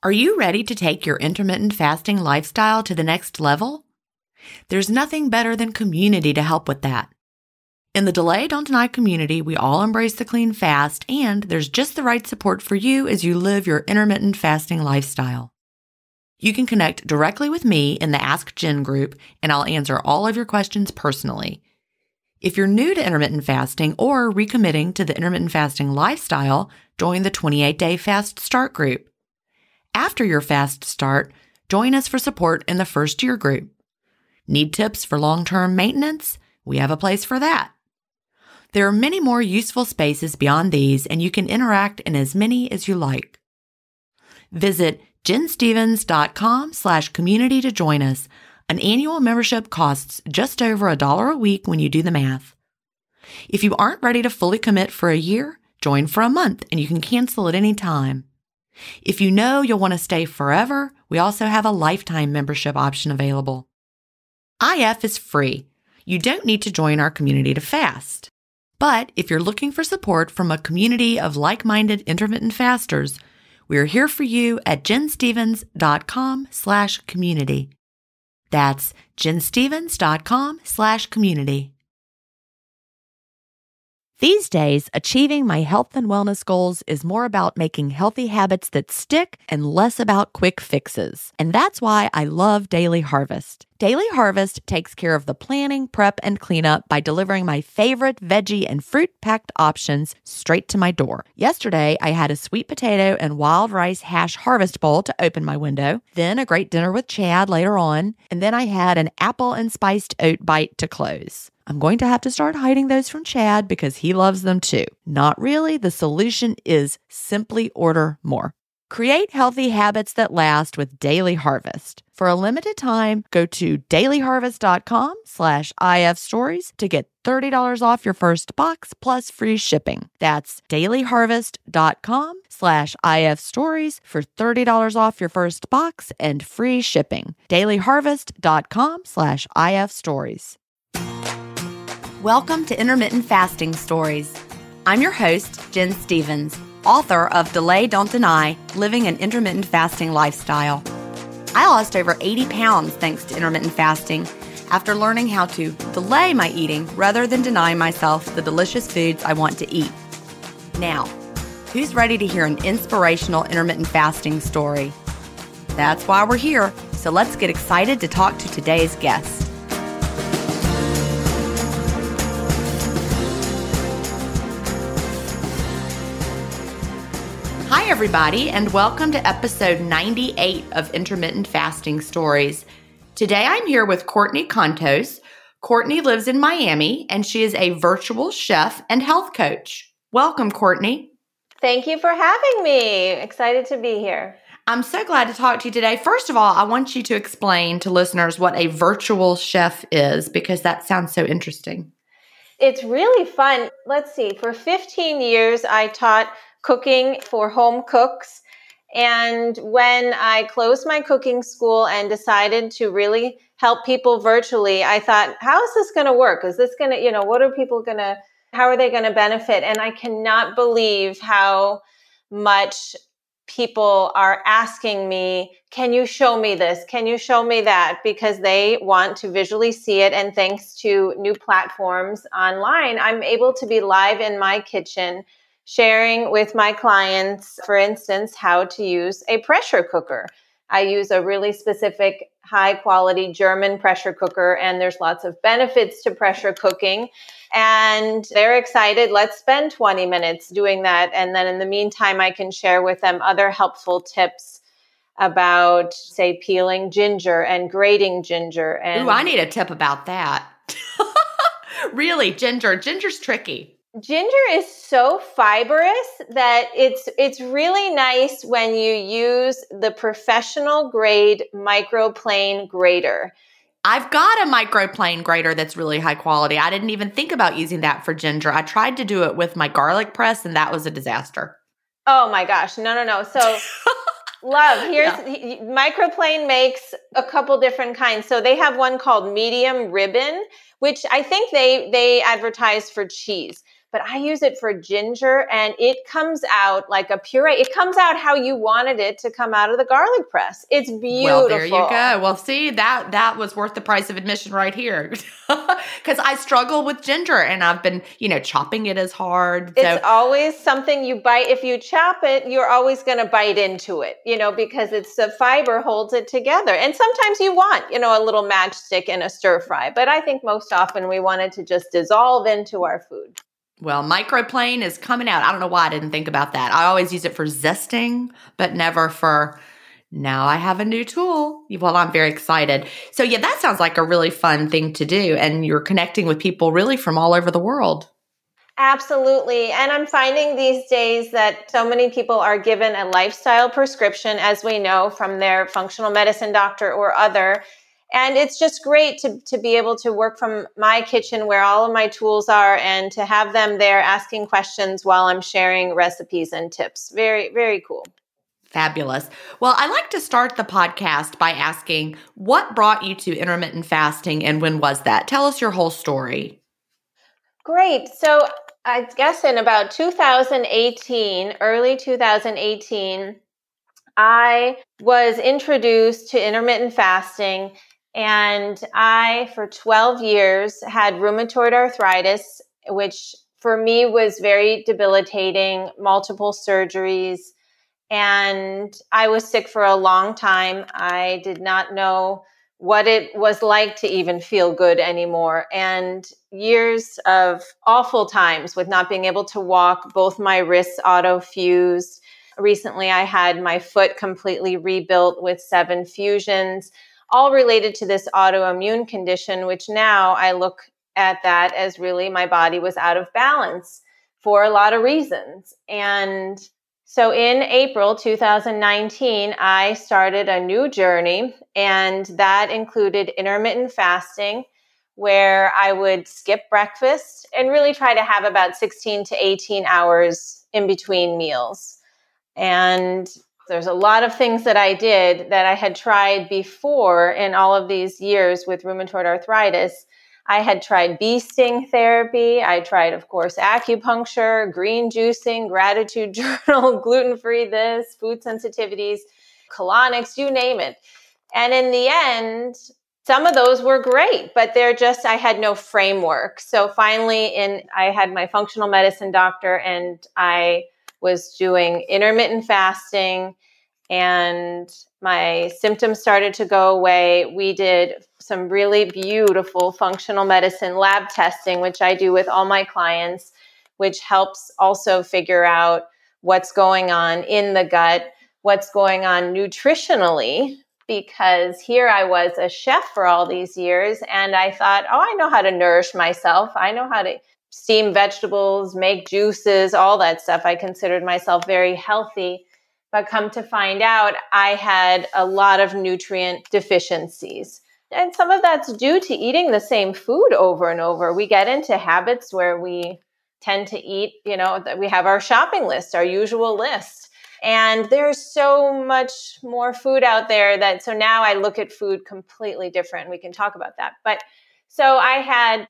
Are you ready to take your intermittent fasting lifestyle to the next level? There's nothing better than community to help with that. In the Delay Don't Deny community, we all embrace the clean fast, and there's just the right support for you as you live your intermittent fasting lifestyle. You can connect directly with me in the Ask Jen group, and I'll answer all of your questions personally. If you're new to intermittent fasting or recommitting to the intermittent fasting lifestyle, join the 28-Day Fast Start group. After your fast start, join us for support in the First Year group. Need tips for long-term maintenance? We have a place for that. There are many more useful spaces beyond these, and you can interact in as many as you like. Visit jenstevens.com/community to join us. An annual membership costs just over $1 a week when you do the math. If you aren't ready to fully commit for a year, join for a month and you can cancel at any time. If you know you'll want to stay forever, we also have a lifetime membership option available. IF is free. You don't need to join our community to fast. But if you're looking for support from a community of like-minded intermittent fasters, we're here for you at jenstevens.com/community. That's jenstevens.com/community. These days, achieving my health and wellness goals is more about making healthy habits that stick and less about quick fixes. And that's why I love Daily Harvest. Daily Harvest takes care of the planning, prep, and cleanup by delivering my favorite veggie and fruit-packed options straight to my door. Yesterday, I had a sweet potato and wild rice hash harvest bowl to open my window, then a great dinner with Chad later on, and then I had an apple and spiced oat bite to close. I'm going to have to start hiding those from Chad because he loves them too. Not really. The solution is simply order more. Create healthy habits that last with Daily Harvest. For a limited time, go to dailyharvest.com/ifstories to get $30 off your first box plus free shipping. That's dailyharvest.com/ifstories for $30 off your first box and free shipping. dailyharvest.com/ifstories. Welcome to Intermittent Fasting Stories. I'm your host, Jen Stevens, author of Delay Don't Deny, Living an Intermittent Fasting Lifestyle. I lost over 80 pounds thanks to intermittent fasting after learning how to delay my eating rather than deny myself the delicious foods I want to eat. Now, who's ready to hear an inspirational intermittent fasting story? That's why we're here, so let's get excited to talk to today's guest. Hi, everybody, and welcome to episode 98 of Intermittent Fasting Stories. Today, I'm here with Courtney Contos. Courtney lives in Miami, and she is a virtual chef and health coach. Welcome, Courtney. Thank you for having me. Excited to be here. I'm so glad to talk to you today. First of all, I want you to explain to listeners what a virtual chef is, because that sounds so interesting. It's really fun. Let's see. For 15 years, I taught cooking for home cooks. And when I closed my cooking school and decided to really help people virtually, I thought, how is this going to work? Is this going to, what are people going to, how are they going to benefit? And I cannot believe how much people are asking me, can you show me this? Can you show me that? Because they want to visually see it. And thanks to new platforms online, I'm able to be live in my kitchen, sharing with my clients, for instance, how to use a pressure cooker. I use a really specific high quality German pressure cooker, and there's lots of benefits to pressure cooking. And they're excited. Let's spend 20 minutes doing that. And then in the meantime, I can share with them other helpful tips about, say, peeling ginger and grating ginger. And ooh, I need a tip about that. Really, ginger's tricky. Ginger is so fibrous that it's really nice when you use the professional grade microplane grater. I've got a microplane grater that's really high quality. I didn't even think about using that for ginger. I tried to do it with my garlic press, and that was a disaster. Oh my gosh. No. So love, microplane makes a couple different kinds. So they have one called medium ribbon, which I think they advertise for cheese. but I use it for ginger, and it comes out like a puree. It comes out how you wanted it to come out of the garlic press. It's beautiful. Well, there you go. Well, see, that was worth the price of admission right here. Because I struggle with ginger, and I've been, chopping it is hard. It's always something you bite. If you chop it, you're always going to bite into it, because it's the fiber holds it together. And sometimes you want, a little matchstick in a stir fry. But I think most often we want it to just dissolve into our food. Well, microplane is coming out. I don't know why I didn't think about that. I always use it for zesting, but never for, now I have a new tool. Well, I'm very excited. So yeah, that sounds like a really fun thing to do. And you're connecting with people really from all over the world. Absolutely. And I'm finding these days that so many people are given a lifestyle prescription, as we know, from their functional medicine doctor or other. And it's just great to be able to work from my kitchen where all of my tools are and to have them there asking questions while I'm sharing recipes and tips. Very, very cool. Fabulous. Well, I like to start the podcast by asking, what brought you to intermittent fasting and when was that? Tell us your whole story. Great. So I guess in about 2018, early 2018, I was introduced to intermittent fasting. And I, for 12 years, had rheumatoid arthritis, which for me was very debilitating, multiple surgeries. And I was sick for a long time. I did not know what it was like to even feel good anymore. And years of awful times with not being able to walk, both my wrists auto-fused. Recently, I had my foot completely rebuilt with 7 fusions, all related to this autoimmune condition, which now I look at that as really my body was out of balance for a lot of reasons. And so in April 2019, I started a new journey, and that included intermittent fasting, where I would skip breakfast and really try to have about 16 to 18 hours in between meals. And there's a lot of things that I did that I had tried before in all of these years with rheumatoid arthritis. I had tried bee sting therapy. I tried, of course, acupuncture, green juicing, gratitude journal, gluten-free this, food sensitivities, colonics, you name it. And in the end, some of those were great, but I had no framework. So finally, I had my functional medicine doctor, and I was doing intermittent fasting, and my symptoms started to go away. We did some really beautiful functional medicine lab testing, which I do with all my clients, which helps also figure out what's going on in the gut, what's going on nutritionally, because here I was a chef for all these years, and I thought, I know how to nourish myself. I know how to steam vegetables, make juices, all that stuff. I considered myself very healthy. But come to find out, I had a lot of nutrient deficiencies. And some of that's due to eating the same food over and over. We get into habits where we tend to eat, we have our shopping list, our usual list. And there's so much more food out there so now I look at food completely different. We can talk about that. But so I had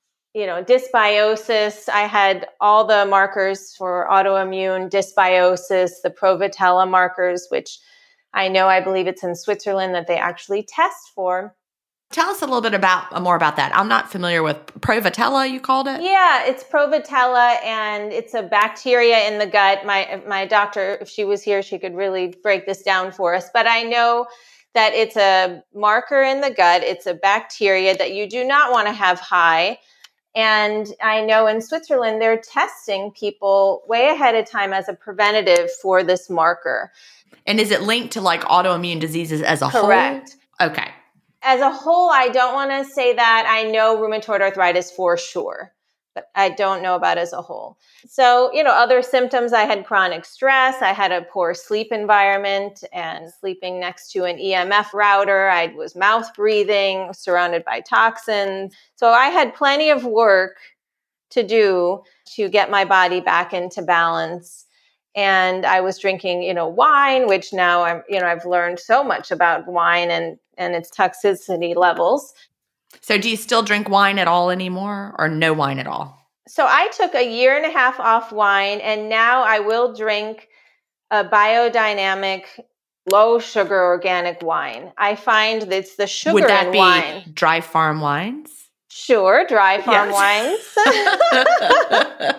dysbiosis. I had all the markers for autoimmune dysbiosis, the Provotella markers, which I believe it's in Switzerland that they actually test for. Tell us a little bit more about that. I'm not familiar with Provotella, you called it? Yeah, it's Provotella, and it's a bacteria in the gut. My doctor, if she was here, she could really break this down for us. But I know that it's a marker in the gut. It's a bacteria that you do not want to have high. And I know in Switzerland, they're testing people way ahead of time as a preventative for this marker. And is it linked to like autoimmune diseases as a whole? Correct. Okay. As a whole, I don't want to say that. I know rheumatoid arthritis for sure, but I don't know about as a whole. So, other symptoms, I had chronic stress. I had a poor sleep environment and sleeping next to an EMF router. I was mouth breathing, surrounded by toxins. So I had plenty of work to do to get my body back into balance. And I was drinking, wine, which now I've learned so much about wine and its toxicity levels. So do you still drink wine at all anymore, or no wine at all? So I took a year and a half off wine, and now I will drink a biodynamic, low sugar organic wine. I find that it's the Would sugar that in be wine. Dry Farm Wines? Sure, Dry Farm Yes. wines.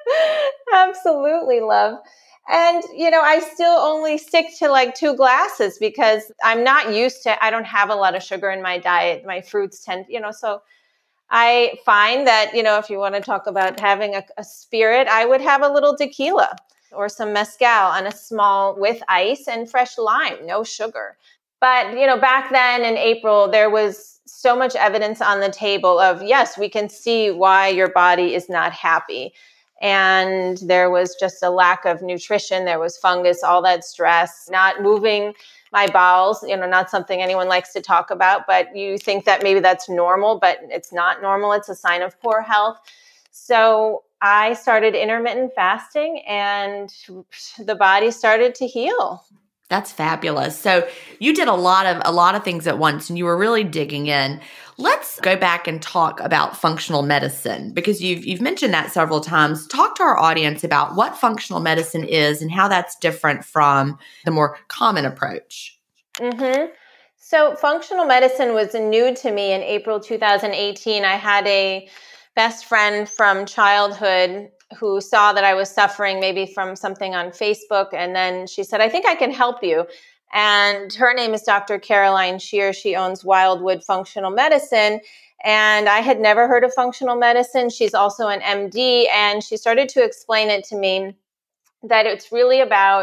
Absolutely, love. And, I still only stick to like 2 glasses because I'm not used to, I don't have a lot of sugar in my diet. My fruits tend, so I find that, if you want to talk about having a spirit, I would have a little tequila or some mezcal on a small with ice and fresh lime, no sugar. But, back then in April, there was so much evidence on the table of, yes, we can see why your body is not happy. And there was just a lack of nutrition. There was fungus, all that stress, not moving my bowels, not something anyone likes to talk about, but you think that maybe that's normal, but it's not normal. It's a sign of poor health. So I started intermittent fasting and the body started to heal. That's fabulous. So you did a lot of things at once and you were really digging in. Let's go back and talk about functional medicine because you've mentioned that several times. Talk to our audience about what functional medicine is and how that's different from the more common approach. Mm-hmm. So functional medicine was new to me in April 2018. I had a best friend from childhood who saw that I was suffering maybe from something on Facebook. And then she said, I think I can help you. And her name is Dr. Caroline Shear. She owns Wildwood Functional Medicine. And I had never heard of functional medicine. She's also an MD. And she started to explain it to me that it's really about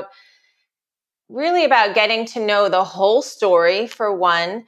getting to know the whole story, for one,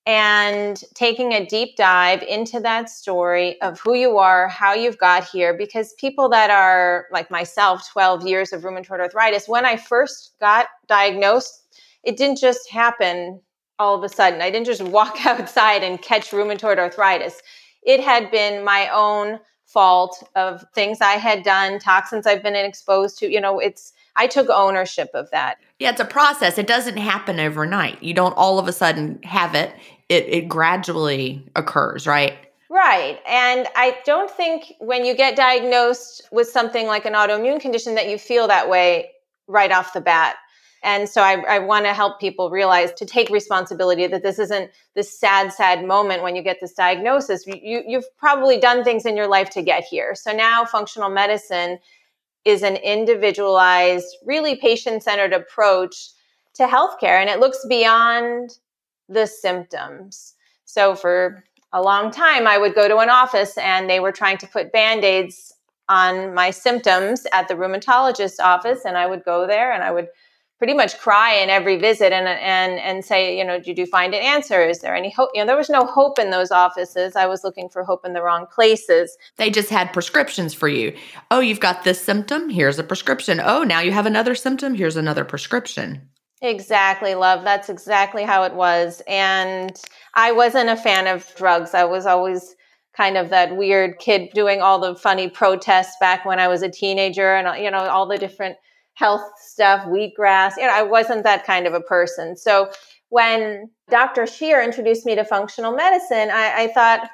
and taking a deep dive into that story of who you are, how you've got here. Because people that are like myself, 12 years of rheumatoid arthritis, when I first got diagnosed, it didn't just happen all of a sudden. I didn't just walk outside and catch rheumatoid arthritis. It had been my own fault of things I had done, toxins I've been exposed to. I took ownership of that. Yeah, it's a process. It doesn't happen overnight. You don't all of a sudden have it. It gradually occurs, right? Right. And I don't think when you get diagnosed with something like an autoimmune condition that you feel that way right off the bat. And so I want to help people realize to take responsibility that this isn't this sad moment when you get this diagnosis. You've probably done things in your life to get here. So now functional medicine is an individualized, really patient-centered approach to healthcare. And it looks beyond the symptoms. So for a long time, I would go to an office and they were trying to put Band-Aids on my symptoms at the rheumatologist's office. And I would go there and I would pretty much cry in every visit and say, did you find an answer? Is there any hope? There was no hope in those offices. I was looking for hope in the wrong places. They just had prescriptions for you. Oh, you've got this symptom. Here's a prescription. Oh, now you have another symptom. Here's another prescription. Exactly, love. That's exactly how it was. And I wasn't a fan of drugs. I was always kind of that weird kid doing all the funny protests back when I was a teenager and, all the different health stuff, wheatgrass. I wasn't that kind of a person. So when Dr. Shear introduced me to functional medicine, I thought,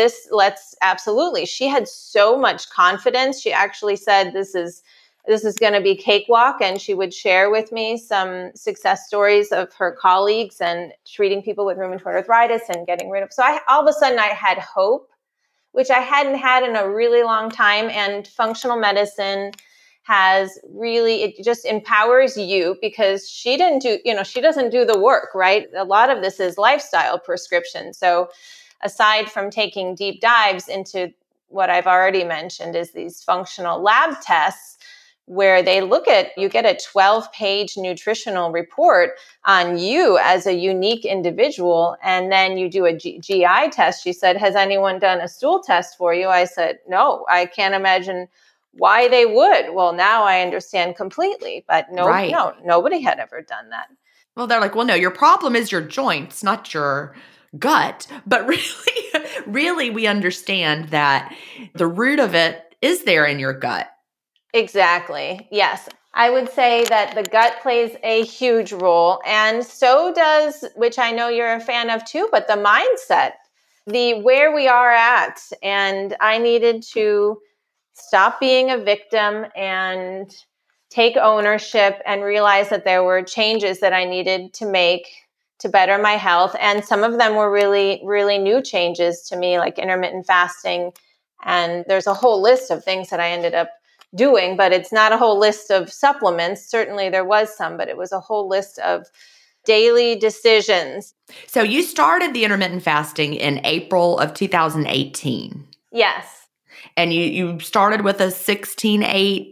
absolutely. She had so much confidence. She actually said, this is going to be cakewalk. And she would share with me some success stories of her colleagues and treating people with rheumatoid arthritis and getting rid of. So all of a sudden I had hope, which I hadn't had in a really long time. And functional medicine it just empowers you because she doesn't do the work, right? A lot of this is lifestyle prescription. So aside from taking deep dives into what I've already mentioned is these functional lab tests where they you get a 12-page nutritional report on you as a unique individual. And then you do a GI test. She said, has anyone done a stool test for you? I said, no, I can't imagine why they would. Well, now I understand completely, but nobody had ever done that. Well, they're like, well, no, your problem is your joints, not your gut. But really, we understand that the root of it is there in your gut. Exactly. Yes. I would say that the gut plays a huge role, and so does, which I know you're a fan of too, but the mindset, where we are at. And I needed to stop being a victim and take ownership and realize that there were changes that I needed to make to better my health. And some of them were really, really new changes to me, like intermittent fasting. And there's a whole list of things that I ended up doing, but it's not a whole list of supplements. Certainly there was some, but it was a whole list of daily decisions. So you started the intermittent fasting in April of 2018. Yes. And you started with a 16-8,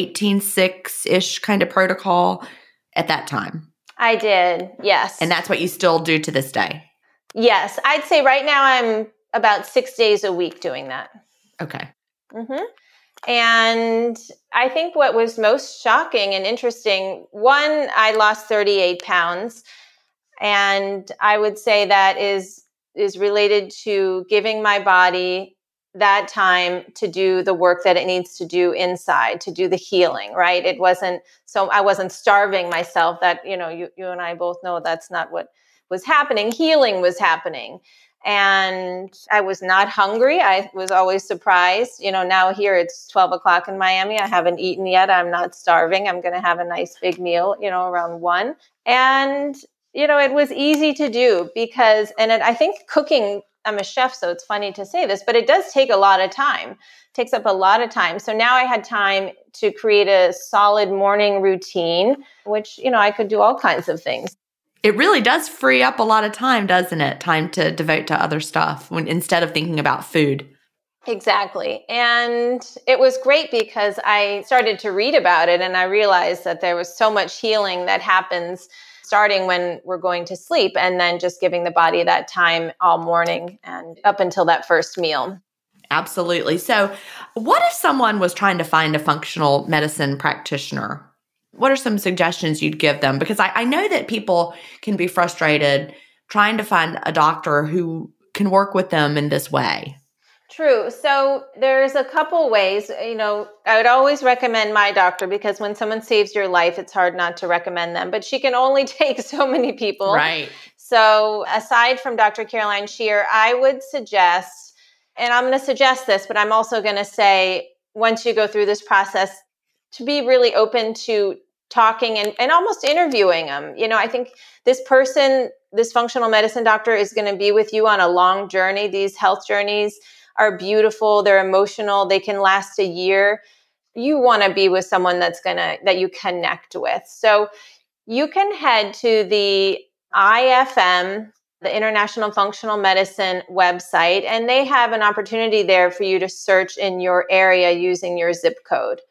18-6-ish kind of protocol at that time. I did, yes. And that's what you still do to this day? Yes. I'd say right now I'm about 6 days a week doing that. Okay. Mm-hmm. And I think what was most shocking and interesting, one, I lost 38 pounds. And I would say that is related to giving my body that time to do the work that it needs to do inside, to do the healing, right? I wasn't starving myself. That, you and I both know that's not what was happening. Healing was happening. And I was not hungry. I was always surprised. Now here it's 12 o'clock in Miami. I haven't eaten yet. I'm not starving. I'm going to have a nice big meal, around 1. And, it was easy to do because, I think cooking, I'm a chef, so it's funny to say this, but it does take a lot of time. It takes up a lot of time. So now I had time to create a solid morning routine, which, I could do all kinds of things. It really does free up a lot of time, doesn't it? Time to devote to other stuff instead of thinking about food. Exactly. And it was great because I started to read about it and I realized that there was so much healing that happens starting when we're going to sleep and then just giving the body that time all morning and up until that first meal. Absolutely. So what if someone was trying to find a functional medicine practitioner? What are some suggestions you'd give them? Because I know that people can be frustrated trying to find a doctor who can work with them in this way. True. So there's a couple ways, I would always recommend my doctor because when someone saves your life, it's hard not to recommend them, but she can only take so many people. Right. So aside from Dr. Caroline Shear, I would suggest, and I'm going to suggest this, but I'm also going to say, once you go through this process, to be really open to talking and almost interviewing them. I think this functional medicine doctor is going to be with you on a long journey. These health journeys are beautiful. They're emotional. They can last a year. You want to be with someone that you connect with. So you can head to the IFM, the International Functional Medicine website, and they have an opportunity there for you to search in your area using your zip code.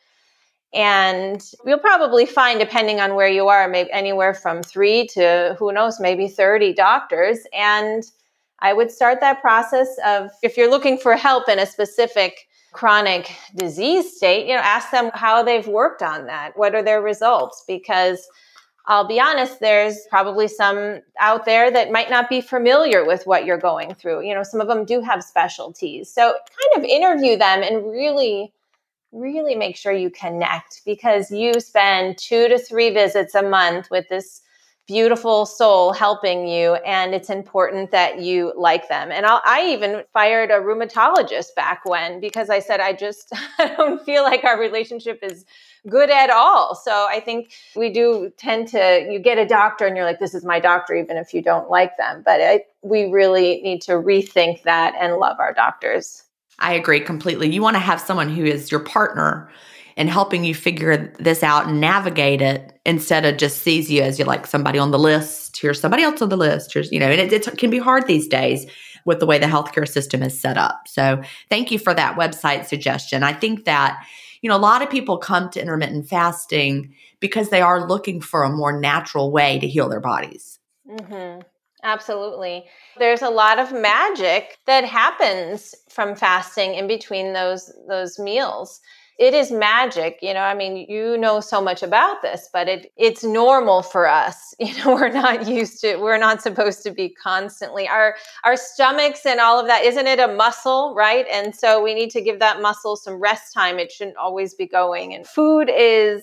And you'll probably find, depending on where you are, maybe anywhere from 3 to, who knows, maybe 30 doctors. And I would start that process of, if you're looking for help in a specific chronic disease state, ask them how they've worked on that. What are their results? Because I'll be honest, there's probably some out there that might not be familiar with what you're going through. Some of them do have specialties. So kind of interview them and really make sure you connect, because you spend 2 to 3 visits a month with this beautiful soul helping you, and it's important that you like them. And I even fired a rheumatologist back when, because I said, I don't feel like our relationship is good at all. So I think we do tend to, you get a doctor and you're like, this is my doctor, even if you don't like them. But we really need to rethink that and love our doctors. I agree completely. You want to have someone who is your partner in helping you figure this out and navigate it, instead of just sees you as you're like somebody on the list. Here's somebody else on the list. And it can be hard these days with the way the healthcare system is set up. So thank you for that website suggestion. I think that, a lot of people come to intermittent fasting because they are looking for a more natural way to heal their bodies. Mm-hmm. Absolutely. There's a lot of magic that happens from fasting in between those meals. It is magic, you know so much about this, but it's normal for us. We're not used to, we're not supposed to be constantly, our stomachs and all of that, isn't it a muscle, right? And so we need to give that muscle some rest time. It shouldn't always be going. And food is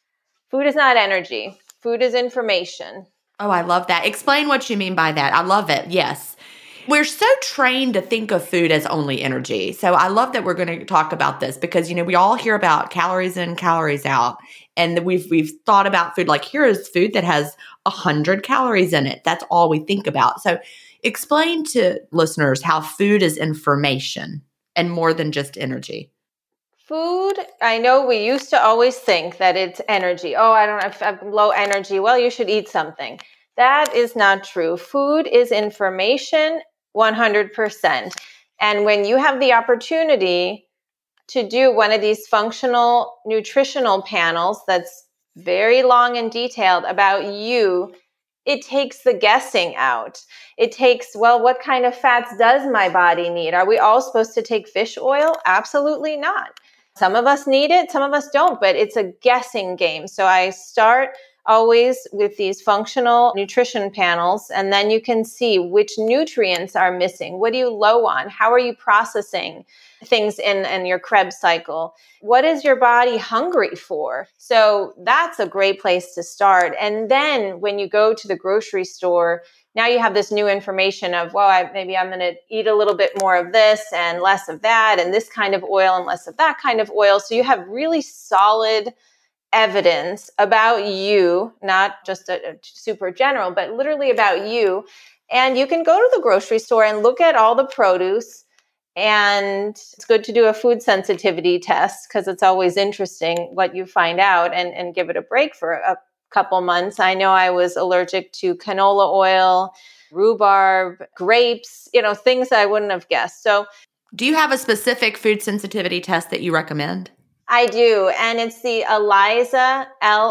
not energy. Food is information. Oh, I love that. Explain what you mean by that. I love it. Yes. We're so trained to think of food as only energy. So I love that we're going to talk about this because, we all hear about calories in, calories out. And we've thought about food like, here is food that has 100 calories in it. That's all we think about. So explain to listeners how food is information and more than just energy. Food, I know we used to always think that it's energy. Oh, I don't have low energy. Well, you should eat something. That is not true. Food is information 100%. And when you have the opportunity to do one of these functional nutritional panels that's very long and detailed about you, it takes the guessing out. It takes, well, what kind of fats does my body need? Are we all supposed to take fish oil? Absolutely not. Some of us need it, some of us don't, but it's a guessing game. So I start always with these functional nutrition panels, and then you can see which nutrients are missing. What are you low on? How are you processing things in your Krebs cycle? What is your body hungry for? So that's a great place to start. And then when you go to the grocery store, now you have this new information of, well, maybe I'm going to eat a little bit more of this and less of that, and this kind of oil and less of that kind of oil. So you have really solid evidence about you, not just a super general, but literally about you. And you can go to the grocery store and look at all the produce. And it's good to do a food sensitivity test because it's always interesting what you find out and give it a break for a couple months. I know I was allergic to canola oil, rhubarb, grapes, things I wouldn't have guessed. So do you have a specific food sensitivity test that you recommend? I do. And it's the ELISA,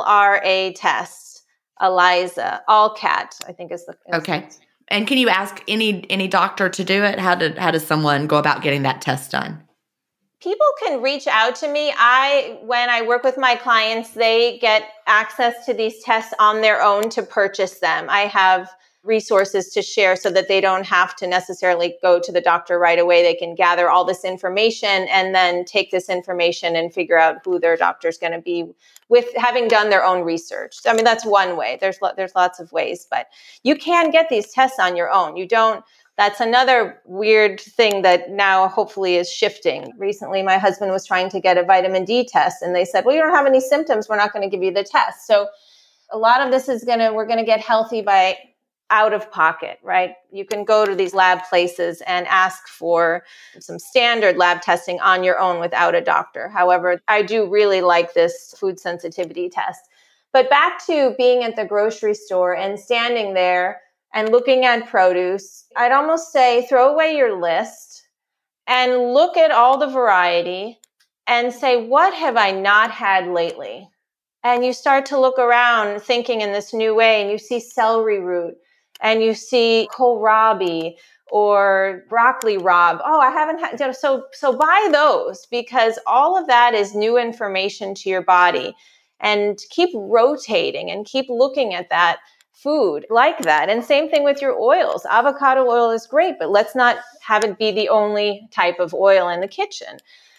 LRA test. ELISA, ALLCAT, I think is the. Okay. And can you ask any doctor to do it? How does someone go about getting that test done? People can reach out to me. When I work with my clients, they get access to these tests on their own to purchase them. I have resources to share so that they don't have to necessarily go to the doctor right away. They can gather all this information and then take this information and figure out who their doctor is going to be with, having done their own research. I mean, that's one way. There's lots of ways, but you can get these tests on your own. That's another weird thing that now hopefully is shifting. Recently, my husband was trying to get a vitamin D test and they said, well, you don't have any symptoms. We're not going to give you the test. So a lot of this we're going to get healthy by out of pocket, right? You can go to these lab places and ask for some standard lab testing on your own without a doctor. However, I do really like this food sensitivity test. But back to being at the grocery store and standing there and looking at produce, I'd almost say throw away your list and look at all the variety and say, what have I not had lately? And you start to look around thinking in this new way, and you see celery root and you see kohlrabi or broccoli rabe. Oh, I haven't had, so buy those, because all of that is new information to your body. And keep rotating and keep looking at that food like that. And same thing with your oils. Avocado oil is great, but let's not have it be the only type of oil in the kitchen.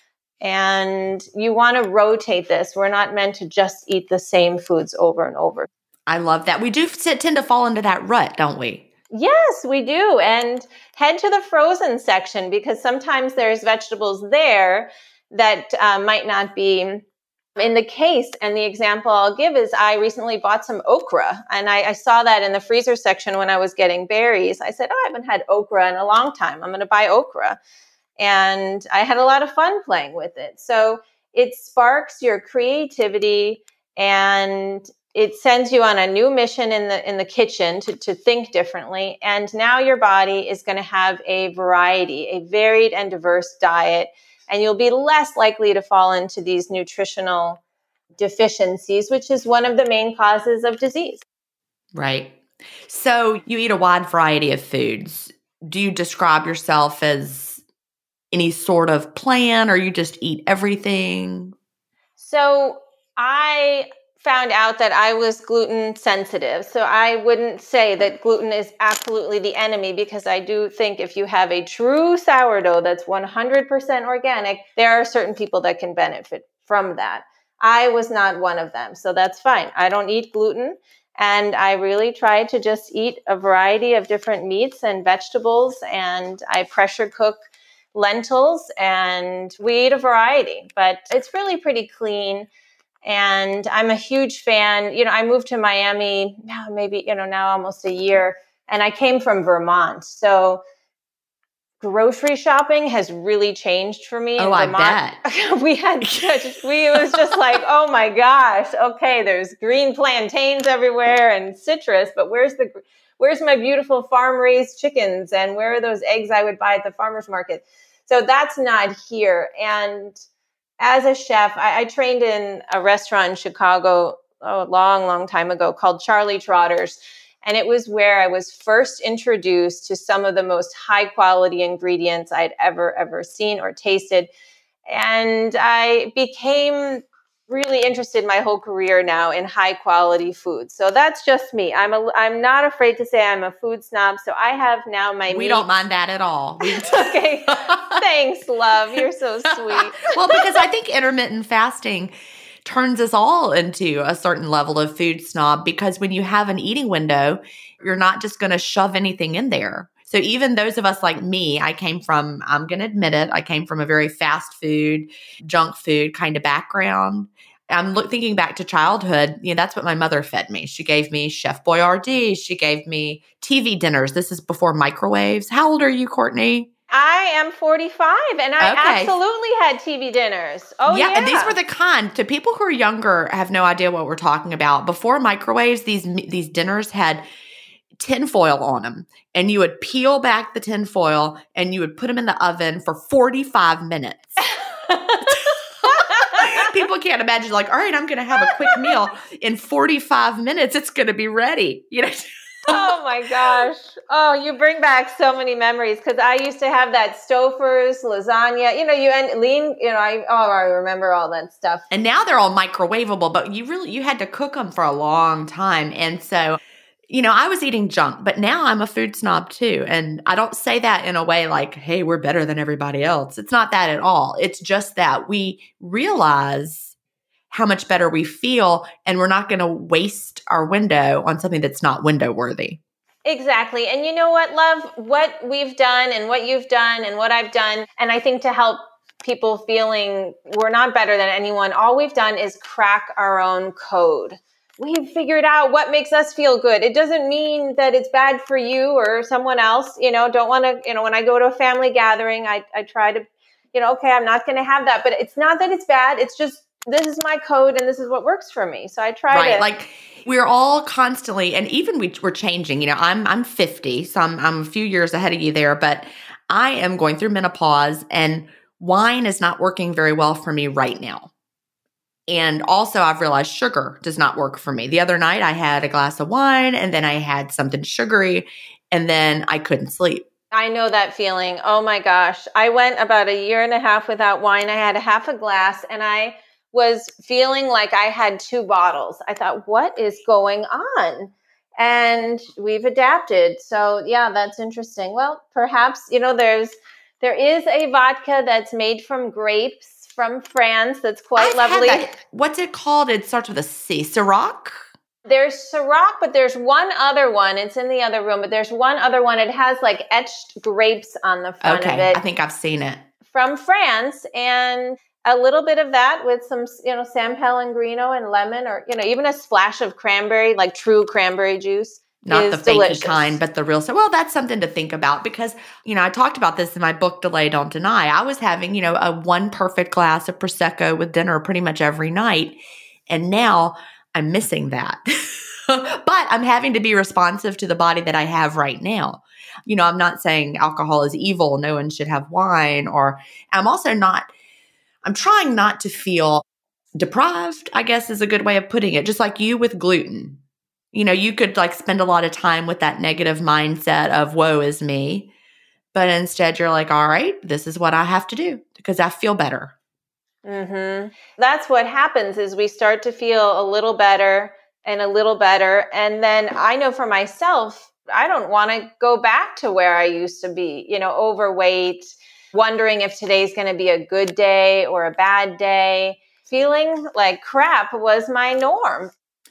And you want to rotate this. We're not meant to just eat the same foods over and over. I love that. We do tend to fall into that rut, don't we? Yes, we do. And head to the frozen section, because sometimes there's vegetables there that might not be in the case. And the example I'll give is I recently bought some okra, and I saw that in the freezer section when I was getting berries. I said, I haven't had okra in a long time. I'm going to buy okra. And I had a lot of fun playing with it. So it sparks your creativity, and it sends you on a new mission in the kitchen to think differently. And now your body is going to have a variety, a varied and diverse diet, and you'll be less likely to fall into these nutritional deficiencies, which is one of the main causes of disease. Right. So you eat a wide variety of foods. Do you describe yourself as any sort of plan, or you just eat everything? So I found out that I was gluten sensitive. So I wouldn't say that gluten is absolutely the enemy, because I do think if you have a true sourdough that's 100% organic, there are certain people that can benefit from that. I was not one of them. So that's fine. I don't eat gluten. And I really try to just eat a variety of different meats and vegetables. And I pressure cook lentils, and we eat a variety, but it's really pretty clean. And I'm a huge fan. I moved to Miami now, maybe, now almost a year, and I came from Vermont. So grocery shopping has really changed for me in Vermont. I bet. It was just like, oh my gosh, okay, there's green plantains everywhere and citrus, but where's my beautiful farm raised chickens, and where are those eggs I would buy at the farmer's market? So that's not here. And as a chef, I trained in a restaurant in Chicago a long, long time ago called Charlie Trotter's. And it was where I was first introduced to some of the most high quality ingredients I'd ever seen or tasted. And I became really interested my whole career now in high quality food. So that's just me. I'm not afraid to say I'm a food snob. So I have now We don't mind that at all. Okay. Thanks, love. You're so sweet. Well, because I think intermittent fasting turns us all into a certain level of food snob, because when you have an eating window, you're not just going to shove anything in there. So even those of us like me, I'm going to admit it, I came from a very fast food, junk food kind of background. I'm thinking back to childhood. That's what my mother fed me. She gave me Chef Boyardee. She gave me TV dinners. This is before microwaves. How old are you, Courtney? I am 45, and I absolutely had TV dinners. Oh, yeah. And these were the kind, to people who are younger, have no idea what we're talking about. Before microwaves, these dinners had tinfoil on them, and you would peel back the tinfoil and you would put them in the oven for 45 minutes. People can't imagine, like, all right, I'm going to have a quick meal. In 45 minutes, it's going to be ready. Oh my gosh. Oh, you bring back so many memories, because I used to have that Stouffer's lasagna. I remember all that stuff. And now they're all microwavable, but you had to cook them for a long time. And so, I was eating junk, but now I'm a food snob too. And I don't say that in a way like, hey, we're better than everybody else. It's not that at all. It's just that we realize how much better we feel, and we're not going to waste our window on something that's not window worthy. Exactly. And you know what, love? What we've done and what you've done and what I've done, and I think to help people feeling we're not better than anyone, all we've done is crack our own code. We've figured out what makes us feel good. It doesn't mean that it's bad for you or someone else. Don't want to, when I go to a family gathering, I try to, okay, I'm not going to have that. But it's not that it's bad. It's just, this is my code and this is what works for me. So I try to. Like, we're all constantly, and even we're changing. I'm 50, so I'm a few years ahead of you there, but I am going through menopause, and wine is not working very well for me right now. And also, I've realized sugar does not work for me. The other night, I had a glass of wine, and then I had something sugary, and then I couldn't sleep. I know that feeling. Oh my gosh. I went about a year and a half without wine. I had a half a glass, and I was feeling like I had 2 bottles. I thought, what is going on? And we've adapted. So yeah, that's interesting. Well, perhaps, there is a vodka that's made from grapes from France that's quite lovely. What's it called? It starts with a C. Ciroc? There's Ciroc, but there's one other one. It's in the other room, but there's one other one. It has like etched grapes on the front of it. I think I've seen it. From France, and a little bit of that with some, San Pellegrino and lemon, or, even a splash of cranberry, like true cranberry juice. Not the fake kind, but the real stuff. Well, that's something to think about, because, I talked about this in my book, Delay Don't Deny. I was having, a one perfect glass of Prosecco with dinner pretty much every night. And now I'm missing that. But I'm having to be responsive to the body that I have right now. I'm not saying alcohol is evil. No one should have wine. Or I'm trying not to feel deprived, I guess is a good way of putting it. Just like you with gluten. You could spend a lot of time with that negative mindset of woe is me. But instead you're like, all right, this is what I have to do because I feel better. Mm-hmm. That's what happens is we start to feel a little better and a little better. And then I know for myself, I don't want to go back to where I used to be, overweight, wondering if today's going to be a good day or a bad day. Feeling like crap was my norm.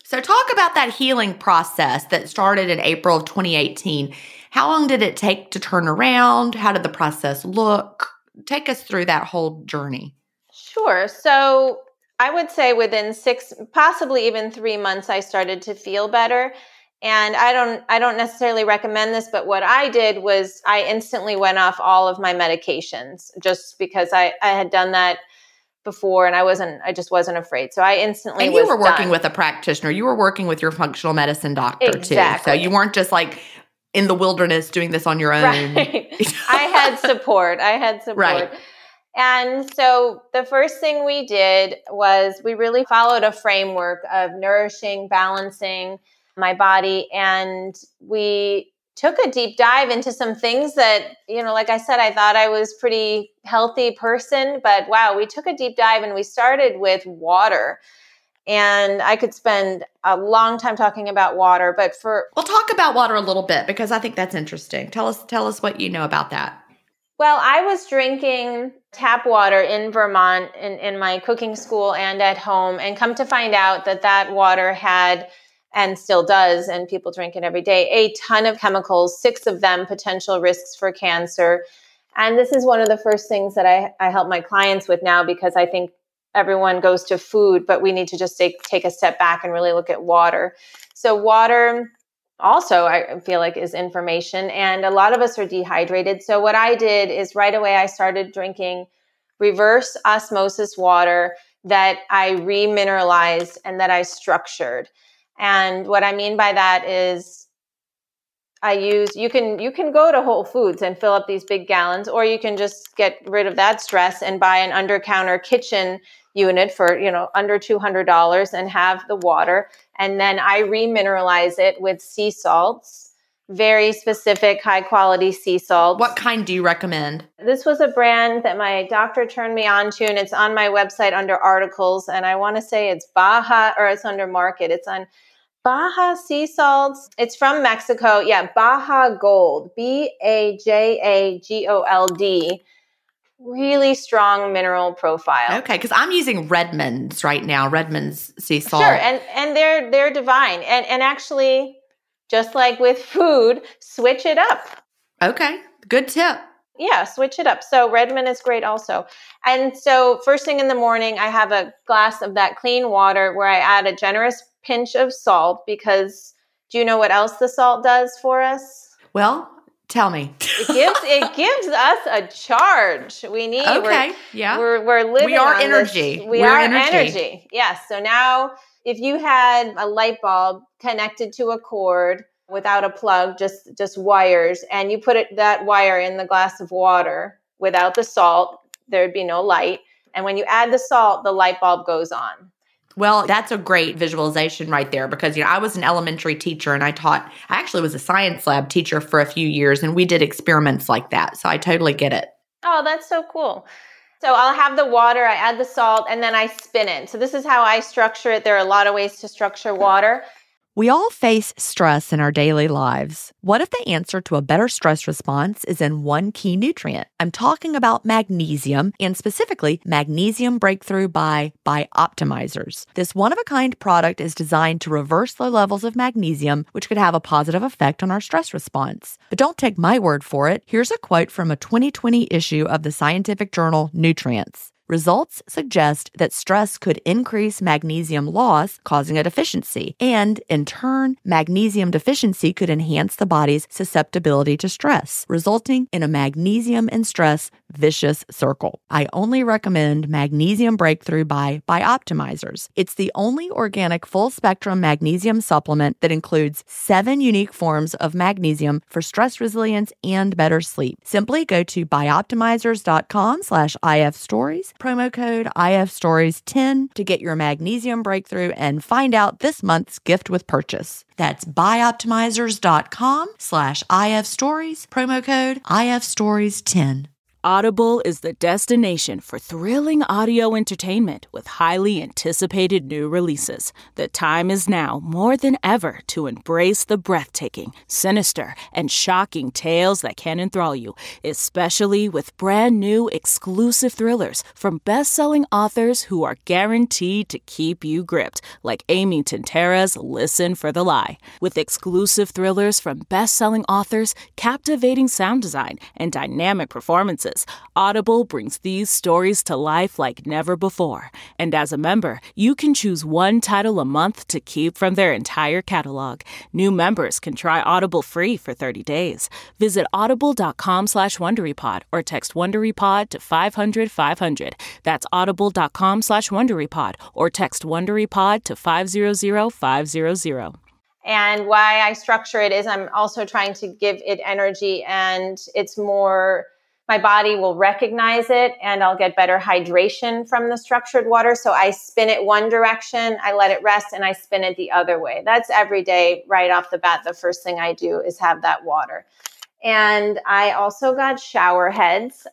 So talk about that healing process that started in April of 2018. How long did it take to turn around? How did the process look? Take us through that whole journey. Sure. So I would say within 6, possibly even 3 months, I started to feel better. And I don't necessarily recommend this, but what I did was I instantly went off all of my medications just because I had done that before and I just wasn't afraid. So I instantly And you were working done. with a practitioner. You were working with your functional medicine doctor Exactly. too. So you weren't just like in the wilderness doing this on your own. Right. I had support. Right. And so the first thing we did was we really followed a framework of nourishing, balancing my body. And we took a deep dive into some things that, like I said, I thought I was pretty healthy person, but wow, we took a deep dive and we started with water. And I could spend a long time talking about water, but We'll talk about water a little bit because I think that's interesting. Tell us what you know about that. Well, I was drinking tap water in Vermont in my cooking school and at home, and come to find out that water had, and still does, and people drink it every day, a ton of chemicals, 6 of them potential risks for cancer. And this is one of the first things that I help my clients with now, because I think everyone goes to food, but we need to just take a step back and really look at water. So water also, I feel like, is information. And a lot of us are dehydrated. So what I did is right away, I started drinking reverse osmosis water that I remineralized and that I structured. And what I mean by that is you can go to Whole Foods and fill up these big gallons, or you can just get rid of that stress and buy an under-counter kitchen unit for, under $200 and have the water. And then I remineralize it with sea salts, very specific, high quality sea salts. What kind do you recommend? This was a brand that my doctor turned me on to, and it's on my website under articles. And I want to say it's Baja, or it's under market. It's on Baja sea salts. It's from Mexico. Yeah, Baja Gold, BAJAGOLD. Really strong mineral profile. Okay, because I'm using Redmond's right now, Redmond's sea salt. Sure, and they're divine. And actually, just like with food, switch it up. Okay, good tip. Yeah, switch it up. So Redmond is great also. And so first thing in the morning, I have a glass of that clean water where I add a generous pinch of salt, because do you know what else the salt does for us? Well, tell me. It gives us a charge. We need. Okay. Yeah. We're living. We are on energy. This. We are energy. Yes. So now, if you had a light bulb connected to a cord without a plug, just wires, and you put that wire in the glass of water without the salt, there'd be no light. And when you add the salt, the light bulb goes on. Well, that's a great visualization right there, because, I was an elementary teacher and I actually was a science lab teacher for a few years, and we did experiments like that. So I totally get it. Oh, that's so cool. So I'll have the water, I add the salt, and then I spin it. So this is how I structure it. There are a lot of ways to structure water. We all face stress in our daily lives. What if the answer to a better stress response is in one key nutrient? I'm talking about magnesium, and specifically Magnesium Breakthrough by Bioptimizers. This one-of-a-kind product is designed to reverse low levels of magnesium, which could have a positive effect on our stress response. But don't take my word for it. Here's a quote from a 2020 issue of the scientific journal Nutrients. Results suggest that stress could increase magnesium loss, causing a deficiency. And, in turn, magnesium deficiency could enhance the body's susceptibility to stress, resulting in a magnesium and stress vicious circle. I only recommend Magnesium Breakthrough by Bioptimizers. It's the only organic full-spectrum magnesium supplement that includes 7 unique forms of magnesium for stress resilience and better sleep. Simply go to bioptimizers.com/ifstories, promo code IFStories10 to get your Magnesium Breakthrough and find out this month's gift with purchase. That's bioptimizers.com/IFstories, promo code IFStories10. Audible is the destination for thrilling audio entertainment with highly anticipated new releases. The time is now more than ever to embrace the breathtaking, sinister, and shocking tales that can enthrall you, especially with brand new exclusive thrillers from best-selling authors who are guaranteed to keep you gripped, like Amy Tintera's Listen for the Lie. With exclusive thrillers from best-selling authors, captivating sound design, and dynamic performances, Audible brings these stories to life like never before. And as a member, you can choose one title a month to keep from their entire catalog. New members can try Audible free for 30 days. Visit audible.com/WonderyPod or text WonderyPod to 500-500. That's audible.com/WonderyPod or text WonderyPod to 500-500. And why I structure it is I'm also trying to give it energy, and it's more, my body will recognize it and I'll get better hydration from the structured water. So I spin it one direction, I let it rest, and I spin it the other way. That's every day right off the bat. The first thing I do is have that water. And I also got shower heads.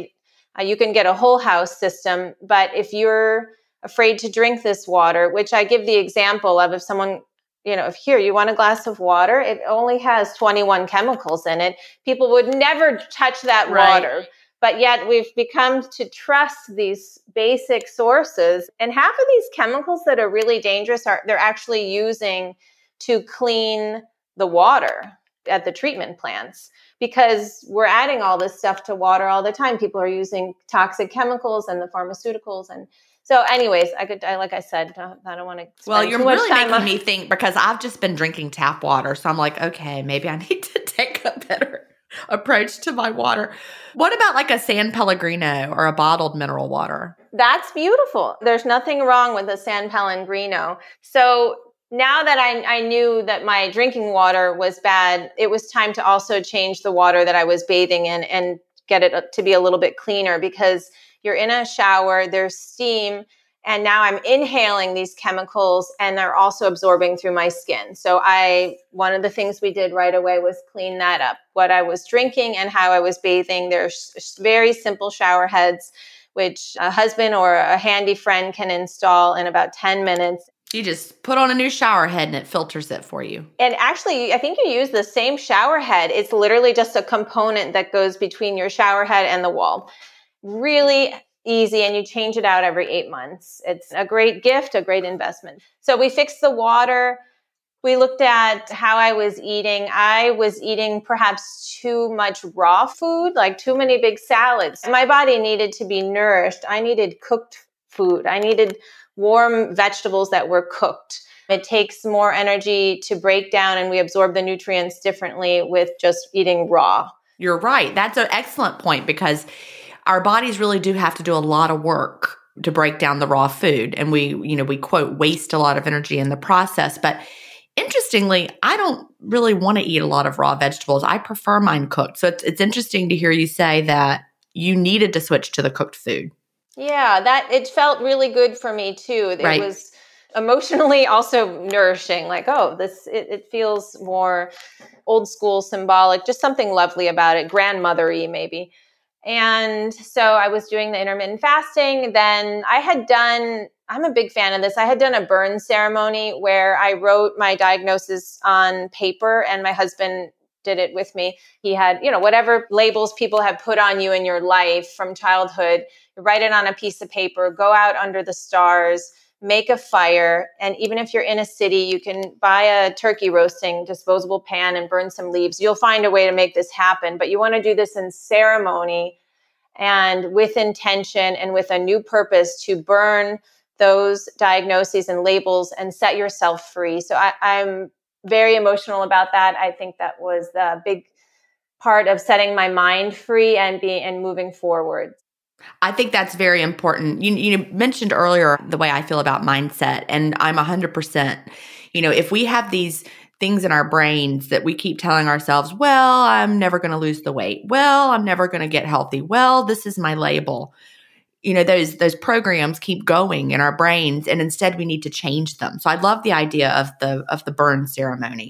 You can get a whole house system, but if you're afraid to drink this water, which I give the example of, if someone, if here you want a glass of water, it only has 21 chemicals in it. People would never touch that water, but yet we've become to trust these basic sources. And half of these chemicals that are really dangerous they're actually using to clean the water at the treatment plants, because we're adding all this stuff to water all the time. People are using toxic chemicals and the pharmaceuticals. And so anyways, like I said, I don't want to Well, you're really making me think, because I've just been drinking tap water. So I'm like, okay, maybe I need to take a better approach to my water. What about like a San Pellegrino or a bottled mineral water? That's beautiful. There's nothing wrong with a San Pellegrino. So now that I knew that my drinking water was bad, it was time to also change the water that I was bathing in and get it to be a little bit cleaner, because you're in a shower, there's steam, and now I'm inhaling these chemicals and they're also absorbing through my skin. So one of the things we did right away was clean that up, what I was drinking and how I was bathing. There's very simple shower heads, which a husband or a handy friend can install in about 10 minutes. You just put on a new shower head and it filters it for you. And actually, I think you use the same shower head. It's literally just a component that goes between your shower head and the wall. Really easy, and you change it out every 8 months. It's a great gift, a great investment. So we fixed the water. We looked at how I was eating. I was eating perhaps too much raw food, like too many big salads. My body needed to be nourished. I needed cooked food. I needed warm vegetables that were cooked. It takes more energy to break down, and we absorb the nutrients differently with just eating raw. You're right. That's an excellent point, because our bodies really do have to do a lot of work to break down the raw food. And we quote, waste a lot of energy in the process. But interestingly, I don't really want to eat a lot of raw vegetables. I prefer mine cooked. So it's interesting to hear you say that you needed to switch to the cooked food. Yeah, it felt really good for me too. It was emotionally also nourishing. Like, it feels more old school, symbolic, just something lovely about it, grandmothery maybe. And so I was doing the intermittent fasting. Then I'm a big fan of this. I had done a burn ceremony where I wrote my diagnosis on paper, and my husband did it with me. He had, whatever labels people have put on you in your life from childhood, write it on a piece of paper, go out under the stars, make a fire. And even if you're in a city, you can buy a turkey roasting disposable pan and burn some leaves. You'll find a way to make this happen. But you want to do this in ceremony and with intention and with a new purpose to burn those diagnoses and labels and set yourself free. So I'm very emotional about that. I think that was the big part of setting my mind free and moving forward. I think that's very important. You mentioned earlier the way I feel about mindset, and I'm 100%. If we have these things in our brains that we keep telling ourselves, well, I'm never going to lose the weight. Well, I'm never going to get healthy. Well, this is my label. Those programs keep going in our brains, and instead we need to change them. So I love the idea of the burn ceremony.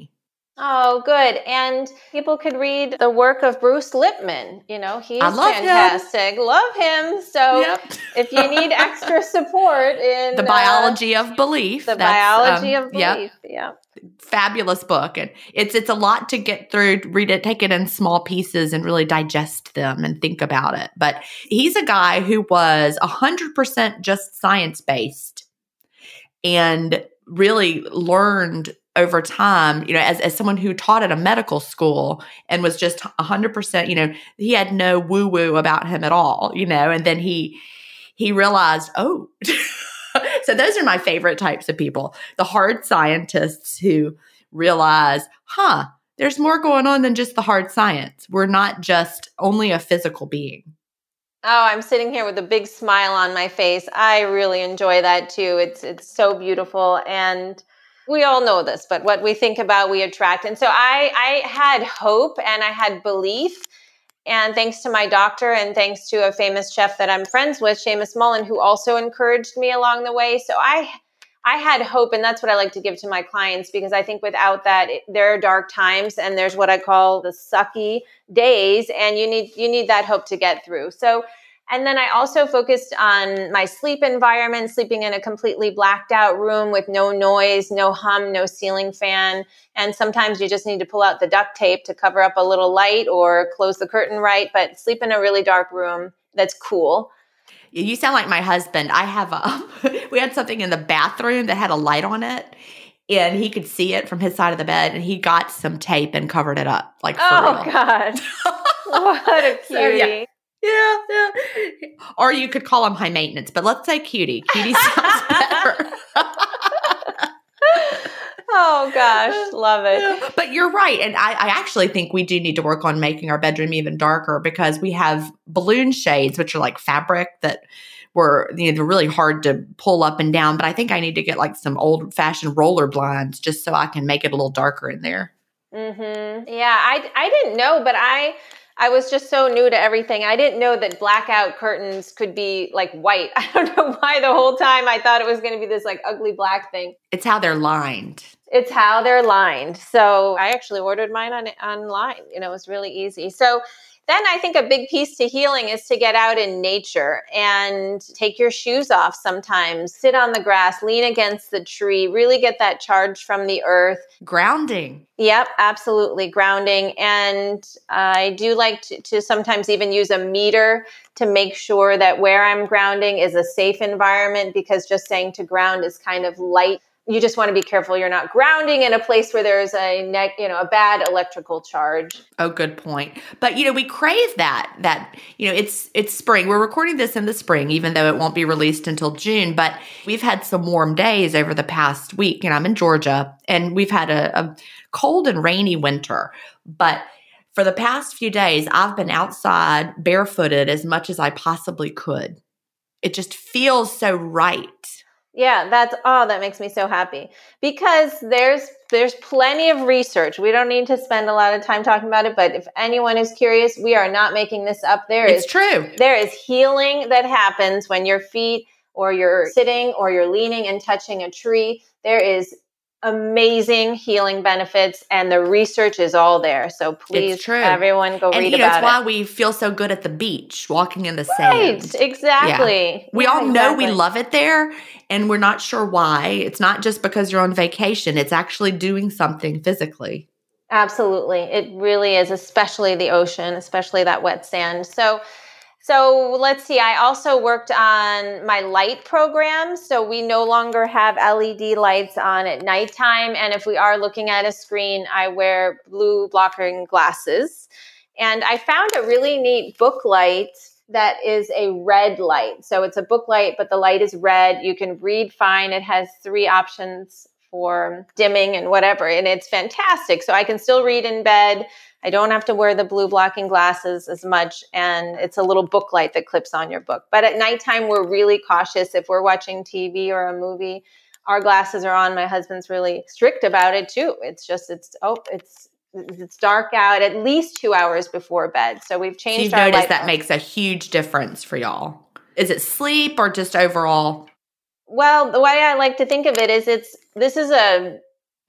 Oh, good. And people could read the work of Bruce Lipman. He's I love fantastic. him. Love him. So Yep. if you need extra support in The Biology of Belief. The Biology of Belief. Yep. Yeah. Fabulous book. And it's a lot to get through, read it, take it in small pieces and really digest them and think about it. But he's a guy who was 100% just science-based and really learned over time, as someone who taught at a medical school and was just 100%, he had no woo-woo about him at all, and then he realized, oh, so those are my favorite types of people, the hard scientists who realize, there's more going on than just the hard science. We're not just only a physical being. Oh, I'm sitting here with a big smile on my face. I really enjoy that too. It's so beautiful. And we all know this, but what we think about, we attract. And so I had hope and I had belief. And thanks to my doctor and thanks to a famous chef that I'm friends with, Seamus Mullen, who also encouraged me along the way. So I had hope, and that's what I like to give to my clients, because I think without that, there are dark times and there's what I call the sucky days, and you need that hope to get through. So, and then I also focused on my sleep environment, sleeping in a completely blacked out room with no noise, no hum, no ceiling fan. And sometimes you just need to pull out the duct tape to cover up a little light or close the curtain right, but sleep in a really dark room that's cool. You sound like my husband. I have we had something in the bathroom that had a light on it, and he could see it from his side of the bed, and he got some tape and covered it up. Like, for real. God. What a cutie. So, yeah. Yeah. Or you could call him high maintenance, but let's say cutie. Cutie sounds better. Oh, gosh. Love it. But you're right. And I actually think we do need to work on making our bedroom even darker, because we have balloon shades, which are like fabric that were, they're really hard to pull up and down. But I think I need to get like some old fashioned roller blinds just so I can make it a little darker in there. Mm-hmm. Yeah, I didn't know, but I was just so new to everything. I didn't know that blackout curtains could be like white. I don't know why the whole time I thought it was going to be this like ugly black thing. It's how they're lined. It's how they're lined. So I actually ordered mine online. It was really easy. So then I think a big piece to healing is to get out in nature and take your shoes off sometimes, sit on the grass, lean against the tree, really get that charge from the earth. Grounding. Yep, absolutely. Grounding. And I do like to sometimes even use a meter to make sure that where I'm grounding is a safe environment, because just saying to ground is kind of light. You just want to be careful you're not grounding in a place where there's a bad electrical charge. Oh, good point. But, we crave that, it's spring. We're recording this in the spring, even though it won't be released until June. But we've had some warm days over the past week. I'm in Georgia, and we've had a cold and rainy winter. But for the past few days, I've been outside barefooted as much as I possibly could. It just feels so right. Yeah, that makes me so happy, because there's plenty of research. We don't need to spend a lot of time talking about it, but if anyone is curious, we are not making this up. It's true. There is healing that happens when your feet or you're sitting or you're leaning and touching a tree. There is amazing healing benefits, and the research is all there. So please, everyone, go read about it. It's why we feel so good at the beach, walking in the sand. Right, exactly. Yeah. We all know we love it there, and we're not sure why. It's not just because you're on vacation. It's actually doing something physically. Absolutely. It really is, especially the ocean, especially that wet sand. So let's see, I also worked on my light program. So we no longer have LED lights on at nighttime. And if we are looking at a screen, I wear blue blocking glasses. And I found a really neat book light that is a red light. So it's a book light, but the light is red. You can read fine. It has 3 options for dimming and whatever. And it's fantastic. So I can still read in bed. I don't have to wear the blue blocking glasses as much, and it's a little book light that clips on your book. But at nighttime, we're really cautious. If we're watching TV or a movie, our glasses are on. My husband's really strict about it too. It's dark out at least 2 hours before bed. So we've changed our light. You've noticed that makes a huge difference for y'all. Is it sleep or just overall? Well, the way I like to think of it is this is a